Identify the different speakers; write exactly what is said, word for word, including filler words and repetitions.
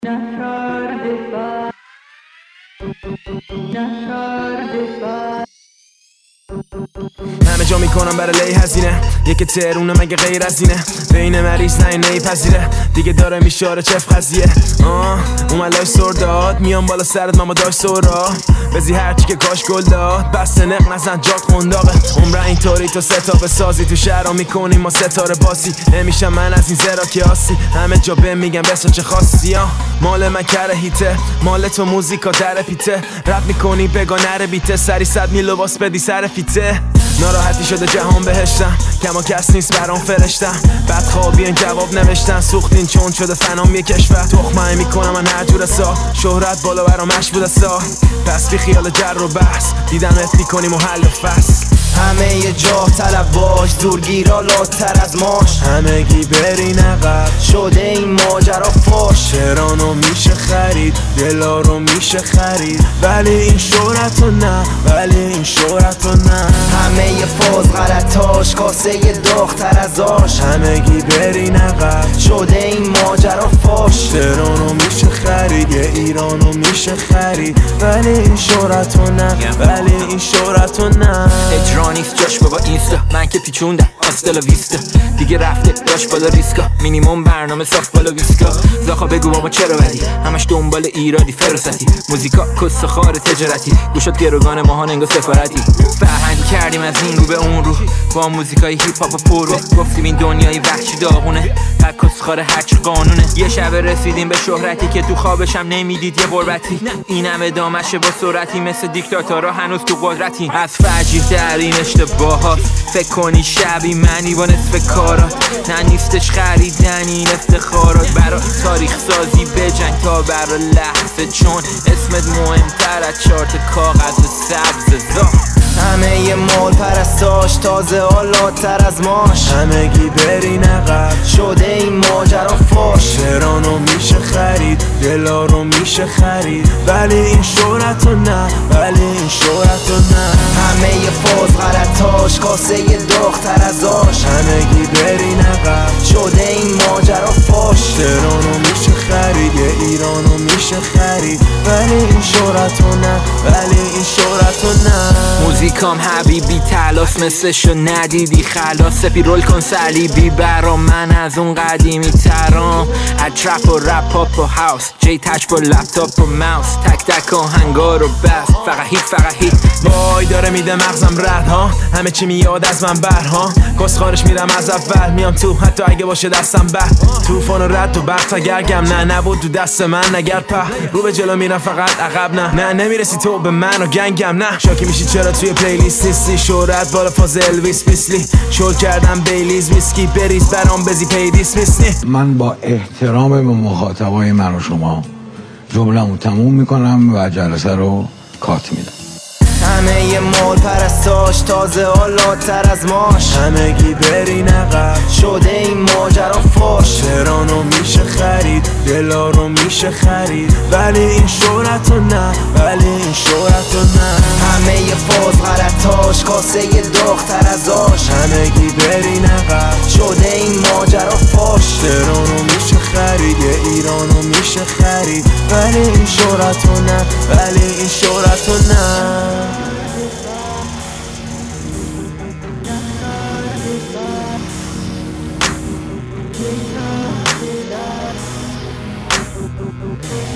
Speaker 1: همه جا میکنم برای لی هزینه یک ترونه مگه غیر از اینه بین مریض نه نیپذیره دیگه داره میشاره چف قضیه آه اومد لای سرداد میام بالا سرت ماما داشت سورا بزی هرچی که کاش گل داد بس نق نزن جاک قنداقه عمره اینطوری تو ستاپ سازی تو شهرها میکنیم ما ستاره باسی نمیشم من از این زرا که آسی همه جا بهم میگم بسا چه خاصی ها مال من کره هیته مال تو موزیکا در پیته رپ میکنی بگا نره بیته سری صد میل لباس بدی سر فیته ناراحتی شده جهان بهشتم کما کس نیست برام فرشتم بدخوابین جواب نوشتن سوختین چون شده فنام یه کشور تخمه میکنم من هر جور سا شهرت بالا برام مش بوده سا پس بی خیال جر و بحث دیدن ات میکنیم و حل و فصل
Speaker 2: همه یه جا طلب باش دورگیرا لاتر از ماش
Speaker 1: همگی برین عقب
Speaker 2: شده این ماجرا فاش
Speaker 1: تهرانو میشه خرید دلا رو میشه خرید ولی این شهرتو نه ولی این شهرتو نه
Speaker 2: همه یه فاز غلطاش کاسه یه داغتر از آش
Speaker 1: همگی برین عقب
Speaker 2: شده این ماجرا فاش
Speaker 1: تهرانو میشه خرید یه ایرانو میشه خرید ولی این شهرتو نه ولی این شهرتو نه
Speaker 3: اجرانیست جاش بابا اینستا من که پیچوندم آستالا ویستا دیگه رفته داش بالا ریسکا مینیموم برنامه صاف بالا ویسکا زاخا بگو بابا چرا بدی همش دنبال ایرادی فرستی موزیکا کس خار تجارتی گوشت گروگان ماهان انگا سفارتی فرهنگی کردیم از این رو به اون رو با موزیکای هیپ هاپ پرو گفتیم این دنیای وحشی داغونه بعد کس خار هرچی قانونه یه شب رسیدیم به شهرتی که تو خوابشم نمیدید یه غربتی این همه دامشه با سرعتی مثل دیکتاتورها هنوز تو قدرتی از فجیح در این اشتباهات فکر کنی شبی منی با نصف کارات نه نیستش خریدن این افتخارات برای تاریخ سازی بجنگ تا برای لحظه چون اسمت مهمتر از چارت کاغذ سبز زا
Speaker 2: همه یه مال پرستاش تازه آلاتر از ماش
Speaker 1: همگی برین عقب
Speaker 2: شده این ماجرا فاش
Speaker 1: تهرانو میشه خرید دلا رو میشه خرید ولی این شهرتو نه ولی این شهرتو نه
Speaker 2: همه یه فاز غلطاش کاسه یه داغتر از آش
Speaker 1: همگی برین عقب
Speaker 2: شده این ماجرا فاش
Speaker 1: تهرانو میشه خرید یه ایرانو میشه خرید ولی این شهرتو نه ولی این شهرتو نه
Speaker 3: موزیکام حبیبی تلاس مثلشو ندیدی خلاص سپی رول کن صلیبی برا من از اون قدیمی ترام اطرف و رپ هاپ و هاوس جی تچ با لپتاپ و ماوس تک تک آهنگار و بس فقط هیت فقط هیت
Speaker 1: وای داره میده مغزم رد ها همه چی میاد از من بر ها کس خارش میرم از اول میام تو حتی اگه باشه دستم بد طوفان و رد و برق تا گرگم نه نبود تو دست من نگر په رو به جلو میرم فقط عقب نه نه نمیرسی تو به من و گنگم نه شاکی میشی چرا توی پلیلیست نیستی شهرت بالا فاز الویس بیسلی شل کردم بیلیز ویسکی بریز برام بزی پیدیس میسنی
Speaker 4: من با احترام به مخاطبای من و شما جمله‌مو تموم میکنم و جلسه رو کات میدم
Speaker 2: همه یه مال پرستاش تازه آلاتر از ماش
Speaker 1: همگی برین عقب
Speaker 2: شده این ماجرا فاش
Speaker 1: تهرانو میشه خرید دلا رو میشه خرید ولی این شهرتو نه ولی این شهرتو نه
Speaker 2: همه یه فاز غلطاش کاسه یه داغتر از آش
Speaker 1: همگی برین عقب
Speaker 2: شده این ماجرا فاش
Speaker 1: تهرانو میشه خرید یه ایرانو میشه خرید ولی این شهرتو نه ولی این شهرتو نه
Speaker 5: Okay.